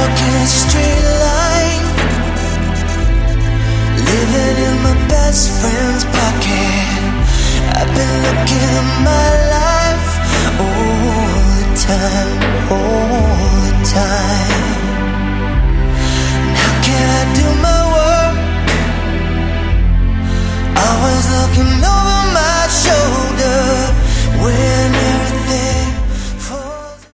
walking a straight line, living in my best friend's pocket. I've been looking at my life all the time.